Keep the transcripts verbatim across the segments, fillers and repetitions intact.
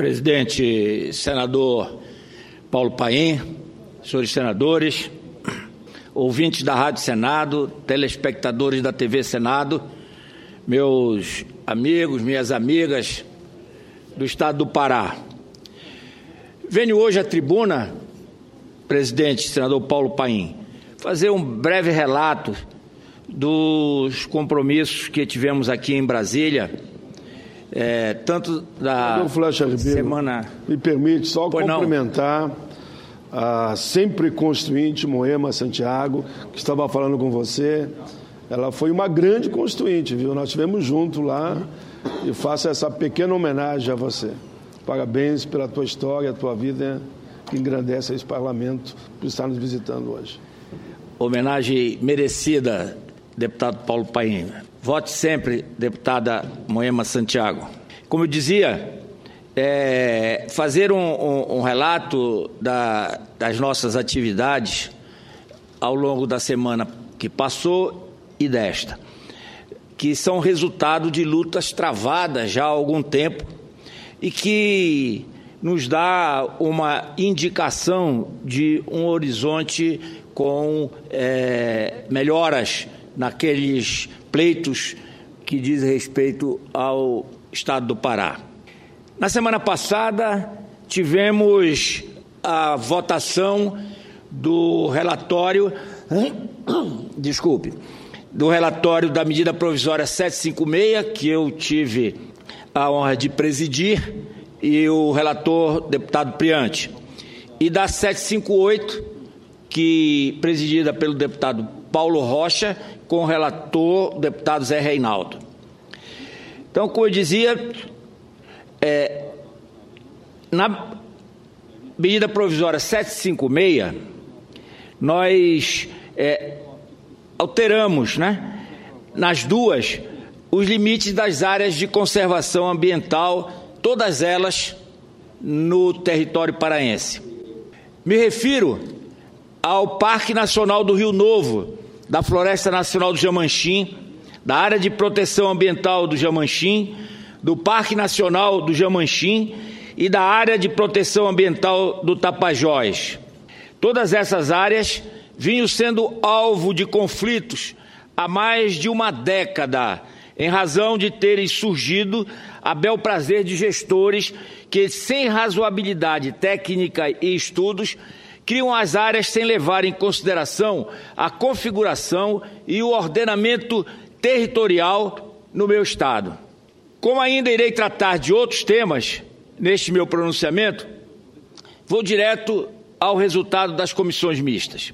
Presidente, senador Paulo Paim, senhores senadores, ouvintes da Rádio Senado, telespectadores da T V Senado, meus amigos, minhas amigas do Estado do Pará. Venho hoje à tribuna, presidente, senador Paulo Paim, fazer um breve relato dos compromissos que tivemos aqui em Brasília, é, tanto da Flecha Ribeiro, semana... Me permite só pois cumprimentar não. a sempre constituinte Moema Santiago, que estava falando com você. Ela foi uma grande constituinte, viu? Nós estivemos juntos lá e faço essa pequena homenagem a você. Parabéns pela tua história, a tua vida, que engrandece esse parlamento por estar nos visitando hoje. Homenagem merecida, deputado Paulo Paim. Vote sempre, deputada Moema Santiago. Como eu dizia, é, fazer um, um, um relato da, das nossas atividades ao longo da semana que passou e desta, que são resultado de lutas travadas já há algum tempo e que nos dá uma indicação de um horizonte com é, melhoras naqueles pleitos que dizem respeito ao Estado do Pará. Na semana passada, tivemos a votação do relatório, desculpe, do relatório da medida provisória setecentos e cinquenta e seis, que eu tive a honra de presidir, e o relator, deputado Priante, e da setecentos e cinquenta e oito, que presidida pelo deputado Paulo Rocha, com o relator, o deputado Zé Reinaldo. Então, como eu dizia, é, na medida provisória setecentos e cinquenta e seis, nós é, alteramos, né, nas duas, os limites das áreas de conservação ambiental, todas elas no território paraense. Me refiro ao Parque Nacional do Rio Novo, da Floresta Nacional do Jamanchim, da Área de Proteção Ambiental do Jamanchim, do Parque Nacional do Jamanchim e da Área de Proteção Ambiental do Tapajós. Todas essas áreas vinham sendo alvo de conflitos há mais de uma década, em razão de terem surgido a bel prazer de gestores que, sem razoabilidade técnica e estudos, criam as áreas sem levar em consideração a configuração e o ordenamento territorial no meu estado. Como ainda irei tratar de outros temas neste meu pronunciamento, vou direto ao resultado das comissões mistas.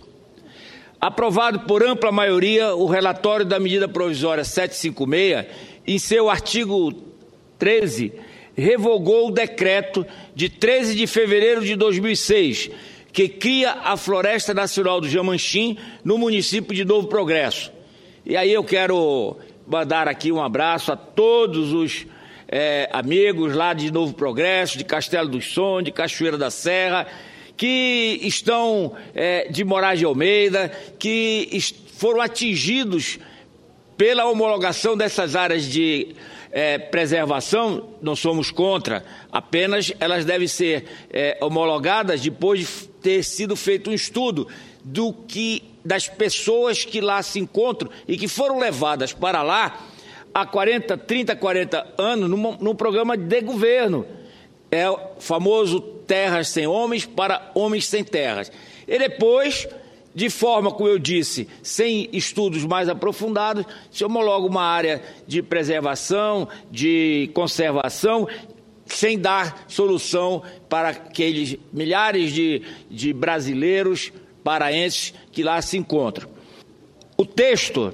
Aprovado por ampla maioria, o relatório da medida provisória setecentos e cinquenta e seis, em seu artigo treze, revogou o decreto de treze de fevereiro de dois mil e seis, que cria a Floresta Nacional do Jamanchim no município de Novo Progresso. E aí eu quero mandar aqui um abraço a todos os é, amigos lá de Novo Progresso, de Castelo do Som, de Cachoeira da Serra, que estão é, de Moraes de Almeida, que foram atingidos pela homologação dessas áreas de é, preservação. Não somos contra, apenas elas devem ser é, homologadas depois de ter sido feito um estudo do que, das pessoas que lá se encontram e que foram levadas para lá há quarenta, trinta, quarenta anos num, num programa de governo. É o famoso Terras Sem Homens para Homens Sem Terras. E depois, de forma, como eu disse, sem estudos mais aprofundados, se homologa uma área de preservação, de conservação, sem dar solução para aqueles milhares de, de brasileiros paraenses que lá se encontram. O texto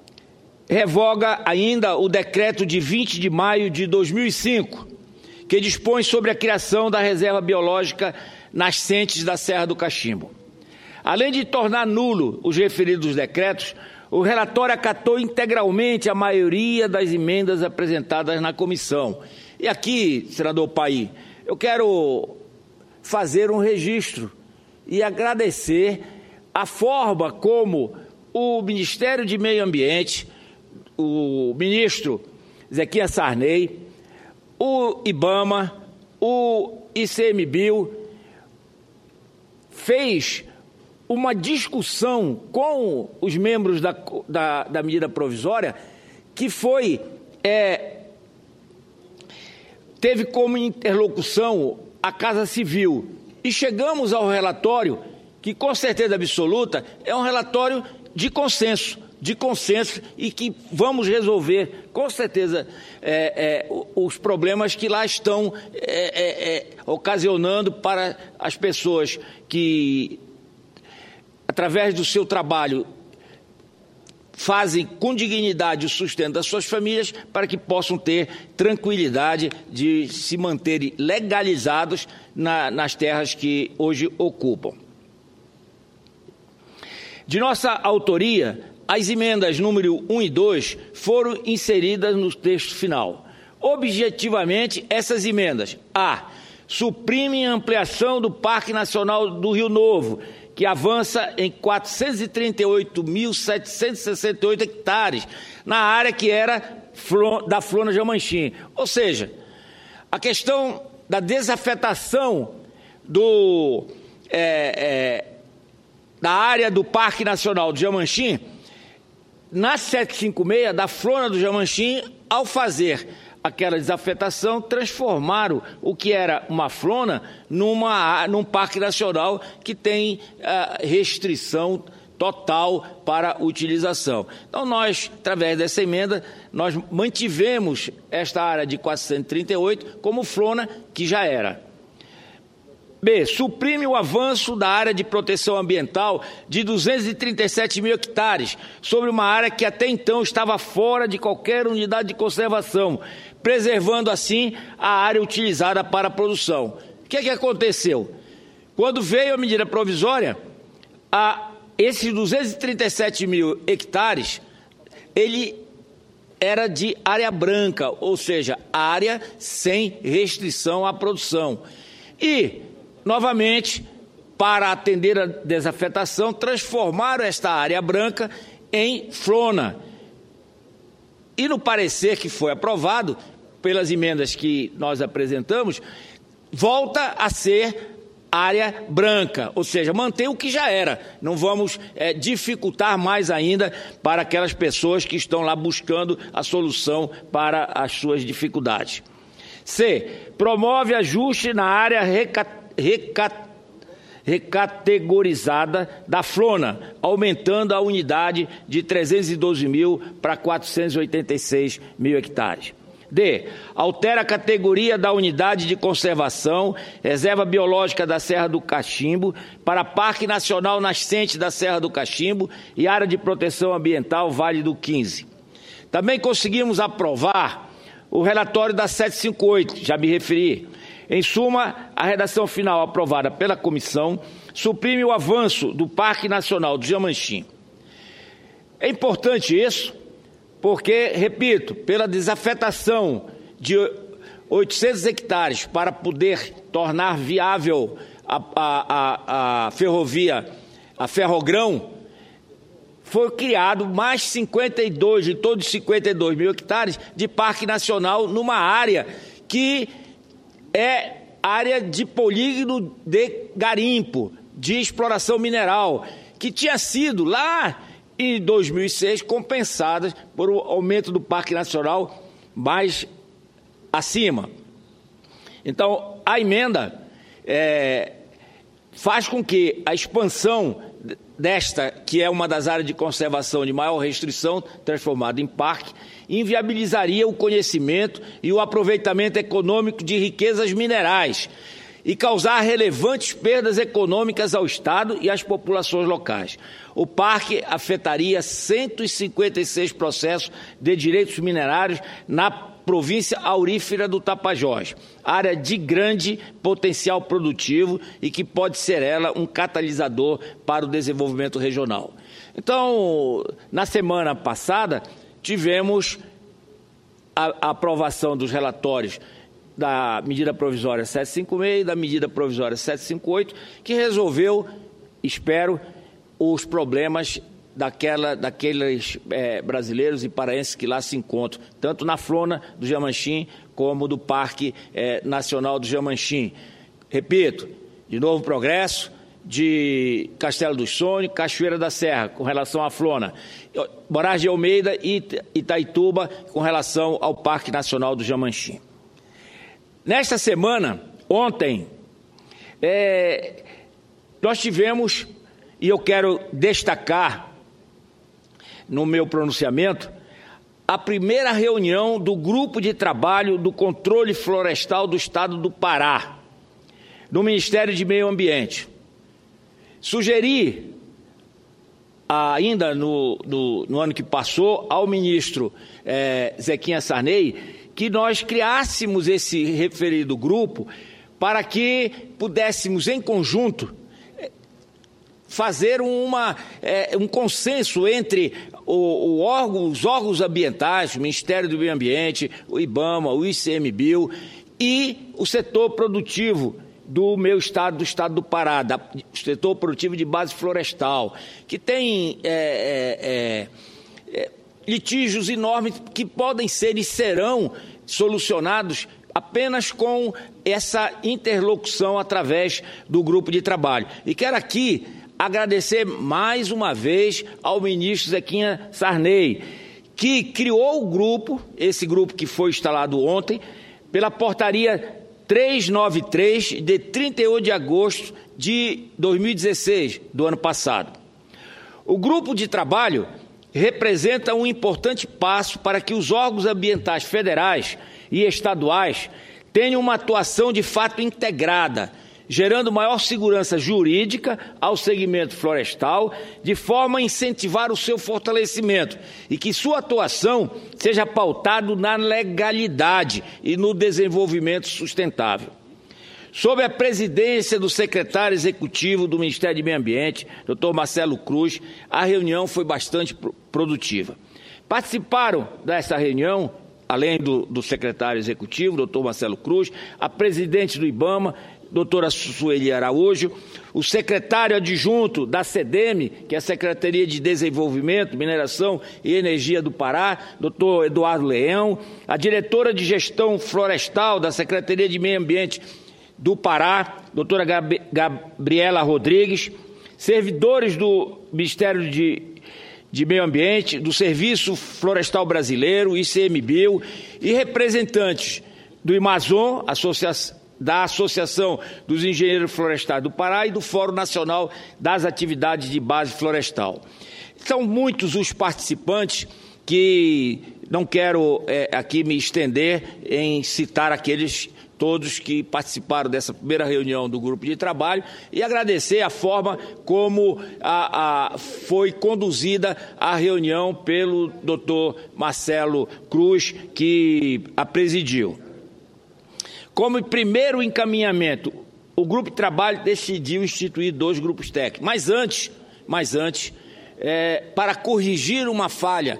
revoga ainda o decreto de vinte de maio de dois mil e cinco, que dispõe sobre a criação da reserva biológica nascentes da Serra do Cachimbo. Além de tornar nulo os referidos decretos, o relatório acatou integralmente a maioria das emendas apresentadas na comissão. E aqui, senador Paim, eu quero fazer um registro e agradecer a forma como o Ministério de Meio Ambiente, o ministro Zequias Sarney, o IBAMA, o ICMBio fez uma discussão com os membros da, da, da medida provisória que foi, é, teve como interlocução a Casa Civil. E chegamos ao relatório que, com certeza absoluta, é um relatório de consenso, de consenso e que vamos resolver, com certeza, é, é, os problemas que lá estão é, é, é, ocasionando para as pessoas que, através do seu trabalho, fazem com dignidade o sustento das suas famílias para que possam ter tranquilidade de se manterem legalizados na, nas terras que hoje ocupam. De nossa autoria, as emendas número um e dois foram inseridas no texto final. Objetivamente, essas emendas: A. Suprimem a ampliação do Parque Nacional do Rio Novo, que avança em quatrocentos e trinta e oito mil setecentos e sessenta e oito hectares, na área que era da Flona Jamanchim. Ou seja, a questão da desafetação do, é, é, da área do Parque Nacional do Jamanchim, na setecentos e cinquenta e seis, da Flona do Jamanchim, ao fazer aquela desafetação, transformaram o que era uma flona numa, num parque nacional que tem uh, restrição total para utilização. Então, nós, através dessa emenda, nós mantivemos esta área de quatrocentos e trinta e oito como flona que já era. B. Suprime o avanço da área de proteção ambiental de duzentos e trinta e sete mil hectares sobre uma área que até então estava fora de qualquer unidade de conservação, preservando assim a área utilizada para a produção. O que é que aconteceu? Quando veio a medida provisória, a, esses duzentos e trinta e sete mil hectares, ele era de área branca, ou seja, área sem restrição à produção. E, novamente, para atender a desafetação, transformaram esta área branca em flona. E no parecer que foi aprovado, pelas emendas que nós apresentamos, volta a ser área branca, ou seja, mantém o que já era. Não vamos é, dificultar mais ainda para aquelas pessoas que estão lá buscando a solução para as suas dificuldades. C. Promove ajuste na área reca, reca, recategorizada da Flona, aumentando a unidade de trezentos e doze mil para quatrocentos e oitenta e seis mil hectares. D. Altera a categoria da unidade de conservação, reserva biológica da Serra do Cachimbo, para Parque Nacional Nascente da Serra do Cachimbo e área de proteção ambiental Vale do quinze. Também conseguimos aprovar o relatório da setecentos e cinquenta e oito, já me referi. Em suma, a redação final aprovada pela comissão suprime o avanço do Parque Nacional do Jamanchim. É importante isso, porque, repito, pela desafetação de oitocentos hectares para poder tornar viável a, a, a, a ferrovia, a Ferrogrão, foi criado mais cinquenta e dois, de todos os cinquenta e dois mil hectares de Parque Nacional numa área que é área de polígono de garimpo, de exploração mineral, que tinha sido lá em dois mil e seis compensadas por o aumento do Parque Nacional mais acima. Então, a emenda é, faz com que a expansão desta, que é uma das áreas de conservação de maior restrição, transformada em parque, inviabilizaria o conhecimento e o aproveitamento econômico de riquezas minerais e causar relevantes perdas econômicas ao Estado e às populações locais. O parque afetaria cento e cinquenta e seis processos de direitos minerários na província aurífera do Tapajós, área de grande potencial produtivo e que pode ser ela um catalisador para o desenvolvimento regional. Então, na semana passada, tivemos a, a aprovação dos relatórios da medida provisória setecentos e cinquenta e seis e da medida provisória setecentos e cinquenta e oito, que resolveu, espero, os problemas daquela, daqueles é, brasileiros e paraenses que lá se encontram, tanto na Flona do Jamanchim como do Parque é, Nacional do Jamanchim. Repito, de Novo Progresso, de Castelo do Sonho, Cachoeira da Serra, com relação à Flona, Moraes de Almeida e Itaituba, com relação ao Parque Nacional do Jamanchim. Nesta semana, ontem, é, nós tivemos, e eu quero destacar no meu pronunciamento, a primeira reunião do Grupo de Trabalho do Controle Florestal do Estado do Pará, no Ministério de Meio Ambiente. Sugeri, ainda no, no, no ano que passou, ao ministro eh, Zequinha Sarney, que nós criássemos esse referido grupo para que pudéssemos, em conjunto, fazer uma, é, um consenso entre o, o órgão, os órgãos ambientais, o Ministério do Meio Ambiente, o IBAMA, o ICMBio e o setor produtivo do meu estado, do estado do Pará, da, o setor produtivo de base florestal, que tem é, é, é, litígios enormes que podem ser e serão solucionados apenas com essa interlocução através do grupo de trabalho. E quero aqui agradecer mais uma vez ao ministro Zequinha Sarney, que criou o grupo, esse grupo que foi instalado ontem, pela portaria trezentos e noventa e três, de trinta e um de agosto de dois mil e dezesseis, do ano passado. O grupo de trabalho representa um importante passo para que os órgãos ambientais federais e estaduais tenham uma atuação de fato integrada, gerando maior segurança jurídica ao segmento florestal, de forma a incentivar o seu fortalecimento e que sua atuação seja pautada na legalidade e no desenvolvimento sustentável. Sob a presidência do secretário executivo do Ministério do Meio Ambiente, doutor Marcelo Cruz, a reunião foi bastante produtiva. Participaram dessa reunião, além do, do secretário executivo, doutor Marcelo Cruz, a presidente do IBAMA, doutora Sueli Araújo, o secretário adjunto da SEDEME, que é a Secretaria de Desenvolvimento, Mineração e Energia do Pará, doutor Eduardo Leão, a diretora de Gestão Florestal da Secretaria de Meio Ambiente do Pará, doutora Gab- Gabriela Rodrigues, servidores do Ministério de, de Meio Ambiente, do Serviço Florestal Brasileiro, ICMBio, e representantes do IMAZON, Associação da Associação dos Engenheiros Florestais do Pará e do Fórum Nacional das Atividades de Base Florestal. São muitos os participantes que não quero é, aqui me estender em citar aqueles todos que participaram dessa primeira reunião do grupo de trabalho e agradecer a forma como a, a, foi conduzida a reunião pelo doutor Marcelo Cruz, que a presidiu. Como primeiro encaminhamento, o grupo de trabalho decidiu instituir dois grupos técnicos. Mas antes, mas antes é, para corrigir uma falha,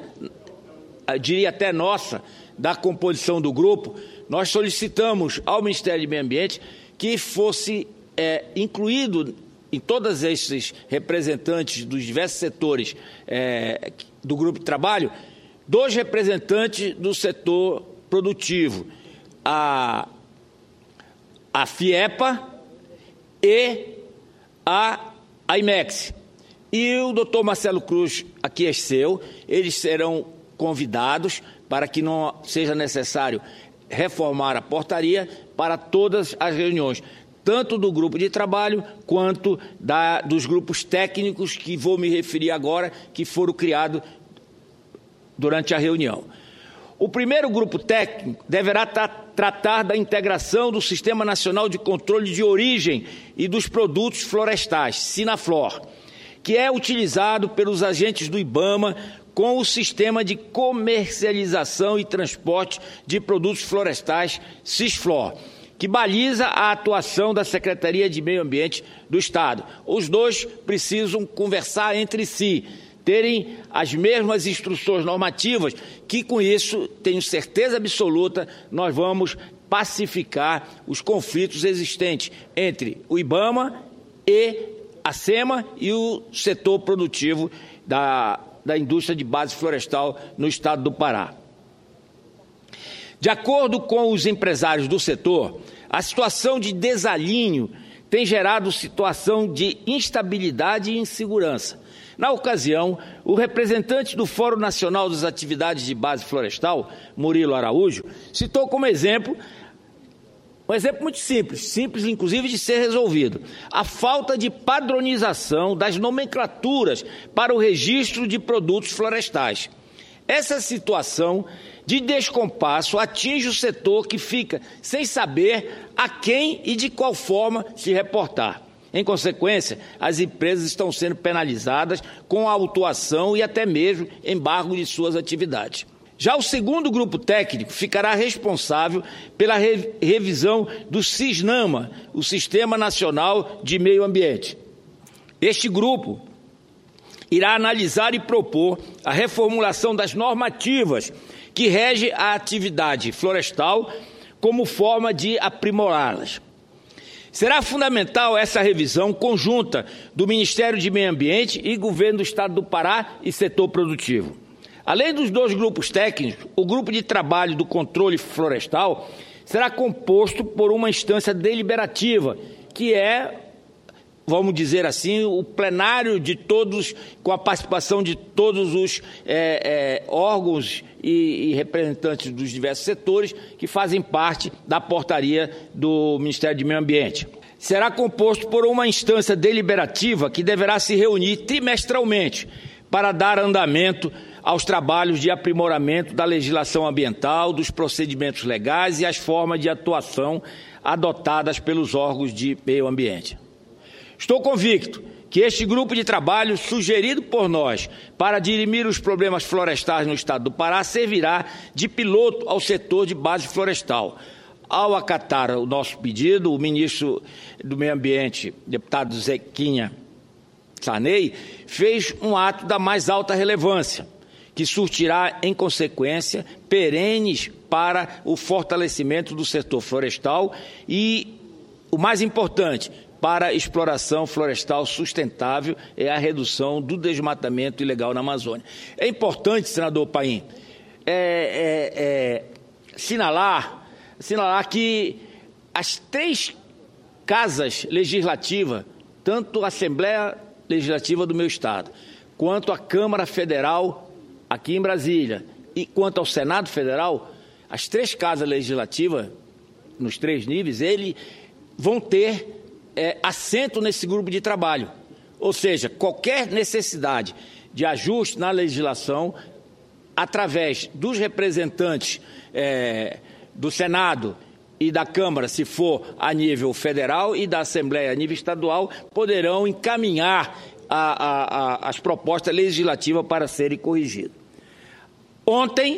eu diria até nossa, da composição do grupo, nós solicitamos ao Ministério do Meio Ambiente que fosse é, incluído em todos esses representantes dos diversos setores é, do grupo de trabalho, dois representantes do setor produtivo, a a FIEPA e a, a IMEX. E o doutor Marcelo Cruz aqueceu, eles serão convidados para que não seja necessário reformar a portaria para todas as reuniões, tanto do grupo de trabalho quanto da, dos grupos técnicos que vou me referir agora, que foram criados durante a reunião. O primeiro grupo técnico deverá tra tratar da integração do Sistema Nacional de Controle de Origem e dos Produtos Florestais, SINAFLOR, que é utilizado pelos agentes do IBAMA com o Sistema de Comercialização e Transporte de Produtos Florestais, SISFLOR, que baliza a atuação da Secretaria de Meio Ambiente do Estado. Os dois precisam conversar entre si, terem as mesmas instruções normativas, que com isso, tenho certeza absoluta, nós vamos pacificar os conflitos existentes entre o IBAMA e a SEMA e o setor produtivo da, da indústria de base florestal no estado do Pará. De acordo com os empresários do setor, a situação de desalinho tem gerado situação de instabilidade e insegurança. Na ocasião, o representante do Fórum Nacional das Atividades de Base Florestal, Murilo Araújo, citou como exemplo, um exemplo muito simples, simples inclusive de ser resolvido, a falta de padronização das nomenclaturas para o registro de produtos florestais. Essa situação de descompasso atinge o setor que fica sem saber a quem e de qual forma se reportar. Em consequência, as empresas estão sendo penalizadas com a autuação e até mesmo embargo de suas atividades. Já o segundo grupo técnico ficará responsável pela re- revisão do SISNAMA, o Sistema Nacional de Meio Ambiente. Este grupo irá analisar e propor a reformulação das normativas que regem a atividade florestal como forma de aprimorá-las. Será fundamental essa revisão conjunta do Ministério de Meio Ambiente e Governo do Estado do Pará e setor produtivo. Além dos dois grupos técnicos, o grupo de trabalho do controle florestal será composto por uma instância deliberativa, que é, vamos dizer assim, o plenário de todos, com a participação de todos os é, é, órgãos e, e representantes dos diversos setores que fazem parte da portaria do Ministério de Meio Ambiente. Será composto por uma instância deliberativa que deverá se reunir trimestralmente para dar andamento aos trabalhos de aprimoramento da legislação ambiental, dos procedimentos legais e as formas de atuação adotadas pelos órgãos de meio ambiente. Estou convicto que este grupo de trabalho, sugerido por nós para dirimir os problemas florestais no estado do Pará, servirá de piloto ao setor de base florestal. Ao acatar o nosso pedido, o ministro do Meio Ambiente, deputado Zequinha Sarney, fez um ato da mais alta relevância, que surtirá, em consequência, perenes para o fortalecimento do setor florestal e, o mais importante, para a exploração florestal sustentável é a redução do desmatamento ilegal na Amazônia. É importante, senador Paim, é, é, é, sinalar, sinalar que as três casas legislativas, tanto a Assembleia Legislativa do meu Estado, quanto a Câmara Federal aqui em Brasília e quanto ao Senado Federal, as três casas legislativas, nos três níveis, eles vão ter É, assento nesse grupo de trabalho, ou seja, qualquer necessidade de ajuste na legislação, através dos representantes é, do Senado e da Câmara, se for a nível federal, e da Assembleia a nível estadual, poderão encaminhar a, a, a, as propostas legislativas para serem corrigidas. Ontem,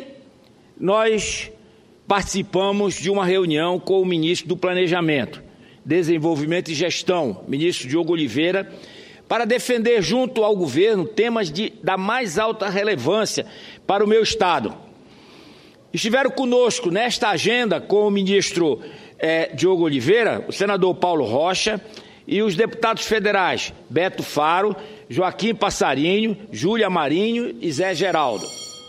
nós participamos de uma reunião com o ministro do Planejamento, Desenvolvimento e Gestão, ministro Diogo Oliveira, para defender junto ao governo temas de, da mais alta relevância para o meu Estado. Estiveram conosco nesta agenda com o ministro eh, Diogo Oliveira, o senador Paulo Rocha e os deputados federais Beto Faro, Joaquim Passarinho, Júlia Marinho e Zé Geraldo.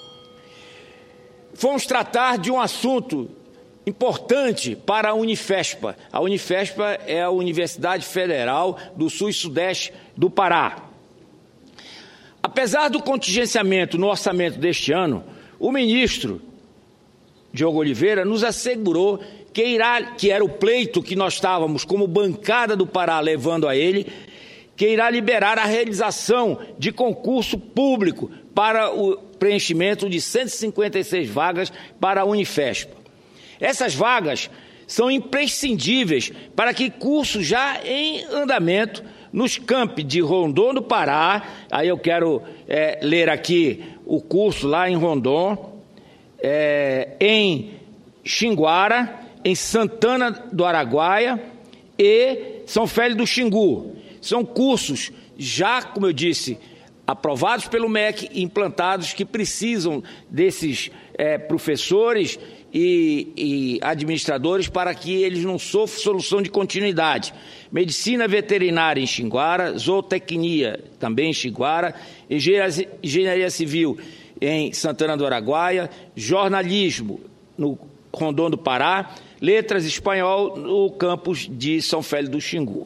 Fomos tratar de um assunto importante para a Unifespa. A Unifespa é a Universidade Federal do Sul e Sudeste do Pará. Apesar do contingenciamento no orçamento deste ano, o ministro Diogo Oliveira nos assegurou que, irá, que era o pleito que nós estávamos como bancada do Pará levando a ele, que irá liberar a realização de concurso público para o preenchimento de cento e cinquenta e seis vagas para a Unifespa. Essas vagas são imprescindíveis para que cursos já em andamento nos campi de Rondon do Pará, aí eu quero é, ler aqui o curso lá em Rondon, é, em Xinguara, em Santana do Araguaia e São Félix do Xingu. São cursos já, como eu disse, aprovados pelo M E C e implantados, que precisam desses é, professores e, e administradores para que eles não sofram solução de continuidade. Medicina veterinária em Xinguara, zootecnia também em Xinguara, engenharia, engenharia civil em Santana do Araguaia, jornalismo no Rondon do Pará, letras espanhol no campus de São Félix do Xingu.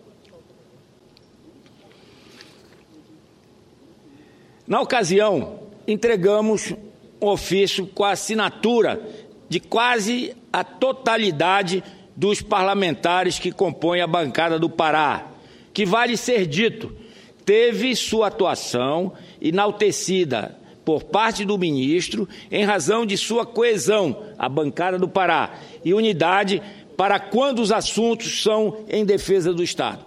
Na ocasião, entregamos um ofício com a assinatura de quase a totalidade dos parlamentares que compõem a bancada do Pará, que, vale ser dito, teve sua atuação enaltecida por parte do ministro em razão de sua coesão, a bancada do Pará, e unidade para quando os assuntos são em defesa do Estado.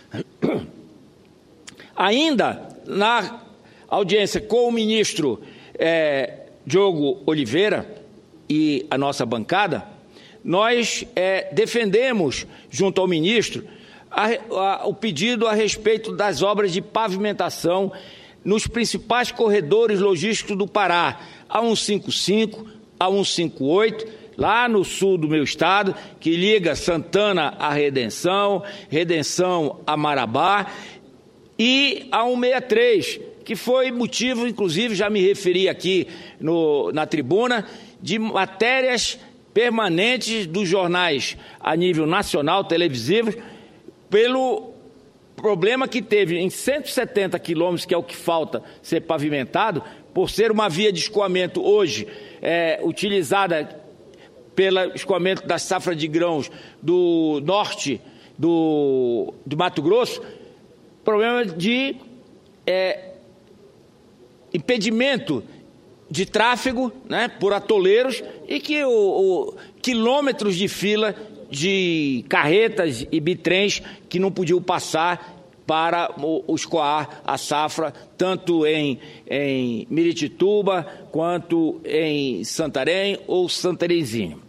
Ainda na audiência com o ministro é, Diogo Oliveira e a nossa bancada, nós é, defendemos, junto ao ministro, a, a, o pedido a respeito das obras de pavimentação nos principais corredores logísticos do Pará, a cento e cinquenta e cinco, a cento e cinquenta e oito, lá no sul do meu estado, que liga Santana à Redenção, Redenção a Marabá, e a cento e sessenta e três, que foi motivo, inclusive, já me referi aqui no, na tribuna, de matérias permanentes dos jornais a nível nacional, televisivos, pelo problema que teve em cento e setenta quilômetros, que é o que falta ser pavimentado, por ser uma via de escoamento hoje é, utilizada pelo escoamento da safra de grãos do norte do, do Mato Grosso, problema de é, impedimento de tráfego, né, por atoleiros, e que o, o quilômetros de fila de carretas e bitrens que não podiam passar para o, o escoar a safra, tanto em, em Miritituba, quanto em Santarém ou Santarenzinho.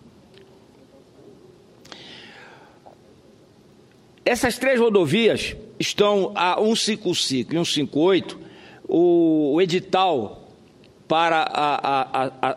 Essas três rodovias estão a cento e cinquenta e cinco e cento e cinquenta e oito, o, o edital para a, a, a, a,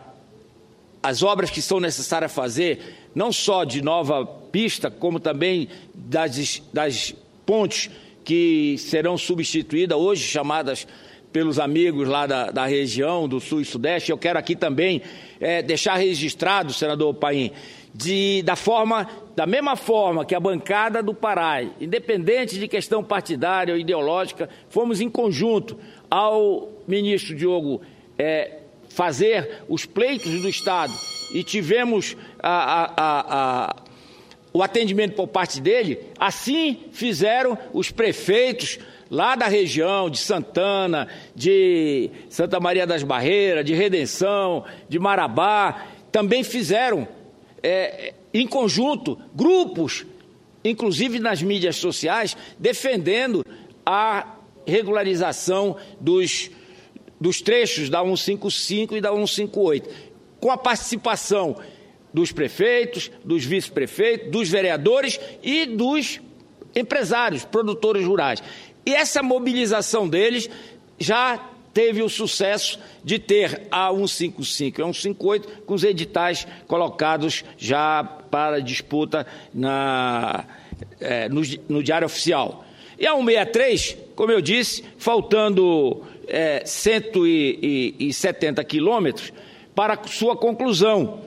as obras que são necessárias fazer, não só de nova pista, como também das, das pontes que serão substituídas, hoje chamadas pelos amigos lá da, da região do Sul e Sudeste. Eu quero aqui também é, deixar registrado, senador Paim, de, da, forma, da mesma forma que a bancada do Pará, independente de questão partidária ou ideológica, fomos em conjunto ao ministro Diogo é, fazer os pleitos do Estado e tivemos a, a, a, a, o atendimento por parte dele, assim fizeram os prefeitos lá da região de Santana, de Santa Maria das Barreiras, de Redenção, de Marabá, também fizeram é, em conjunto grupos, inclusive nas mídias sociais, defendendo a regularização dos, dos trechos da cento e cinquenta e cinco e da cento e cinquenta e oito, com a participação dos prefeitos, dos vice-prefeitos, dos vereadores e dos empresários, produtores rurais. E essa mobilização deles já teve o sucesso de ter a cento e cinquenta e cinco e a cento e cinquenta e oito com os editais colocados já para disputa na, é, no, no Diário Oficial. E a cento e sessenta e três, como eu disse, faltando é, cento e setenta quilômetros para sua conclusão.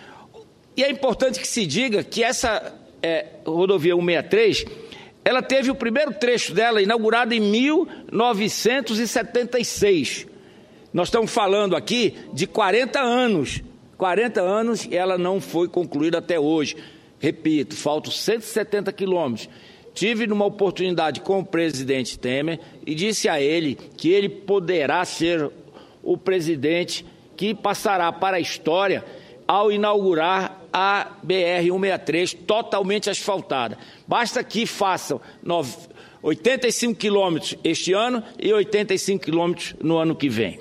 E é importante que se diga que essa é, rodovia cento e sessenta e três, ela teve o primeiro trecho dela inaugurado em mil novecentos e setenta e seis. Nós estamos falando aqui de quarenta anos. quarenta anos e ela não foi concluída até hoje. Repito, faltam cento e setenta quilômetros. Tive numa oportunidade com o presidente Temer e disse a ele que ele poderá ser o presidente que passará para a história ao inaugurar a B R cento e sessenta e três totalmente asfaltada. Basta que façam oitenta e cinco quilômetros este ano e oitenta e cinco quilômetros no ano que vem.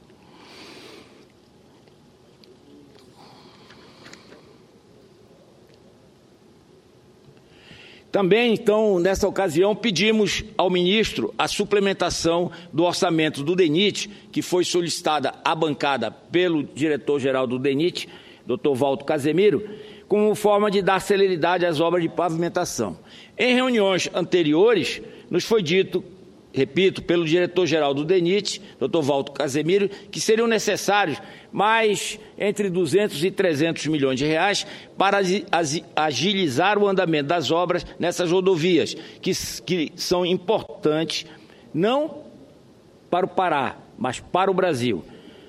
Também, então, nessa ocasião, pedimos ao ministro a suplementação do orçamento do DENIT, que foi solicitada à bancada pelo diretor-geral do DENIT, doutor Walter Casemiro, como forma de dar celeridade às obras de pavimentação. Em reuniões anteriores, nos foi dito, repito, pelo diretor-geral do DENIT, doutor Walter Casemiro, que seriam necessários mais entre duzentos e trezentos milhões de reais para agilizar o andamento das obras nessas rodovias, que, que são importantes não para o Pará, mas para o Brasil.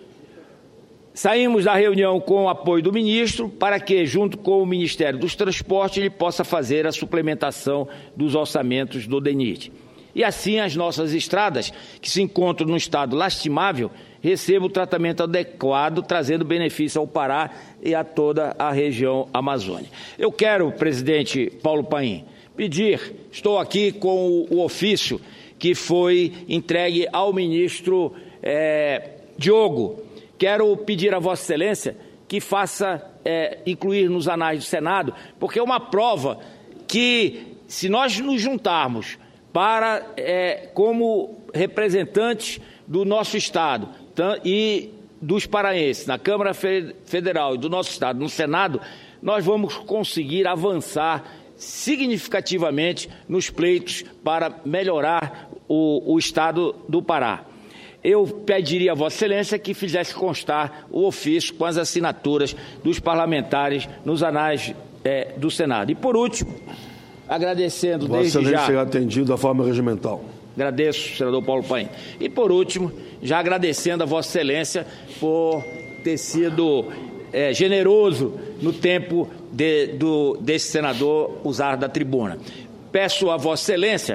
Saímos da reunião com o apoio do ministro para que, junto com o Ministério dos Transportes, ele possa fazer a suplementação dos orçamentos do DENIT. E assim as nossas estradas, que se encontram num estado lastimável, recebam o tratamento adequado, trazendo benefício ao Pará e a toda a região amazônica. Eu quero, presidente Paulo Paim, pedir, estou aqui com o ofício que foi entregue ao ministro é, Diogo. Quero pedir a Vossa Excelência que faça é, incluir nos anais do Senado, porque é uma prova que, se nós nos juntarmos para, é, como representantes do nosso Estado e dos paraenses, na Câmara Federal e do nosso Estado, no Senado, nós vamos conseguir avançar significativamente nos pleitos para melhorar o, o Estado do Pará. Eu pediria a Vossa Excelência que fizesse constar o ofício com as assinaturas dos parlamentares nos anais é, do Senado. E, por último, agradecendo Vossa desde Excelência já... será atendido da forma regimental. Agradeço, senador Paulo Paim. E, por último, já agradecendo a Vossa Excelência por ter sido é, generoso no tempo de, do, desse senador usar da tribuna. Peço a Vossa Excelência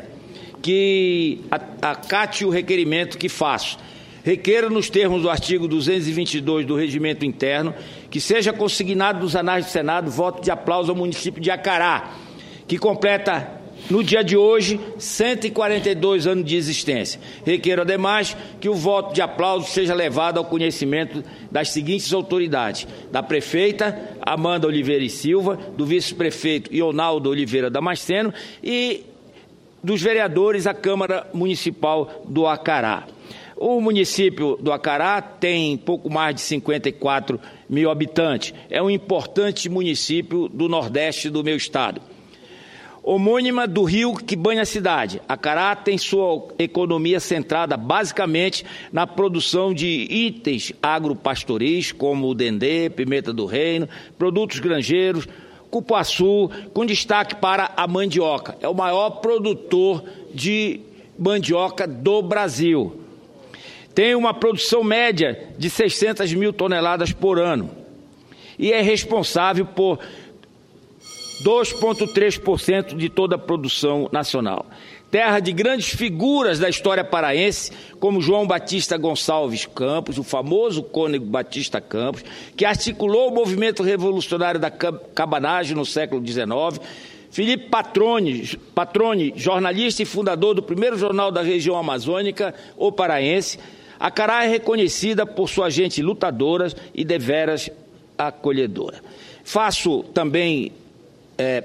que acate o requerimento que faço. Requeiro, nos termos do artigo duzentos e vinte e dois do Regimento Interno, que seja consignado nos anais do Senado voto de aplauso ao município de Acará, que completa, no dia de hoje, cento e quarenta e dois anos de existência. Requeiro, ademais, que o voto de aplauso seja levado ao conhecimento das seguintes autoridades: da prefeita Amanda Oliveira e Silva, do vice-prefeito Ionaldo Oliveira Damasceno e dos vereadores à Câmara Municipal do Acará. O município do Acará tem pouco mais de cinquenta e quatro mil habitantes. É um importante município do nordeste do meu estado. Homônima do rio que banha a cidade, Acará tem sua economia centrada basicamente na produção de itens agropastoris, como o dendê, pimenta do reino, produtos granjeiros, cupuaçu, com destaque para a mandioca. É o maior produtor de mandioca do Brasil. Tem uma produção média de seiscentas mil toneladas por ano e é responsável por dois vírgula três por cento de toda a produção nacional. Terra de grandes figuras da história paraense, como João Batista Gonçalves Campos, o famoso Cônego Batista Campos, que articulou o movimento revolucionário da cabanagem no século dezenove, Felipe Patrone, Patrone, jornalista e fundador do primeiro jornal da região amazônica, o Paraense. Acará é reconhecida por sua gente lutadora e deveras acolhedora. Faço também é,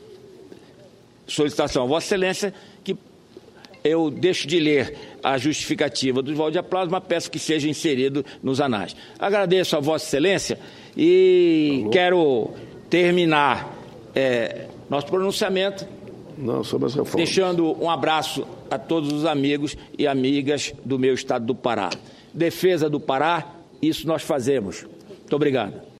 solicitação a Vossa Excelência que eu deixo de ler a justificativa do voto de aplauso, mas peço que seja inserido nos anais. Agradeço a Vossa Excelência e Alô. quero terminar é, nosso pronunciamento Não, sobre as reformas. deixando um abraço a todos os amigos e amigas do meu estado do Pará. Defesa do Pará, isso nós fazemos. Muito obrigado.